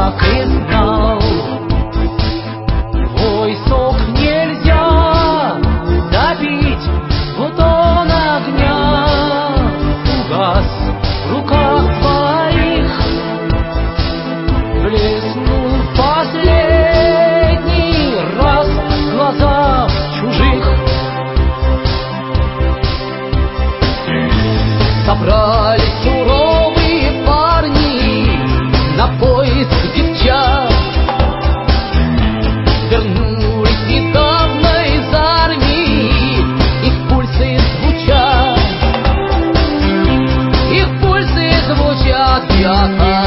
так и знал. Твой сок нельзя допить, вот он огня угас в руках твоих, блеснул последний раз в глазах чужих. Собрались суровые парни на поиск девчат, вернулись недавно из армии, их пульсы звучат, их пульсы звучат, я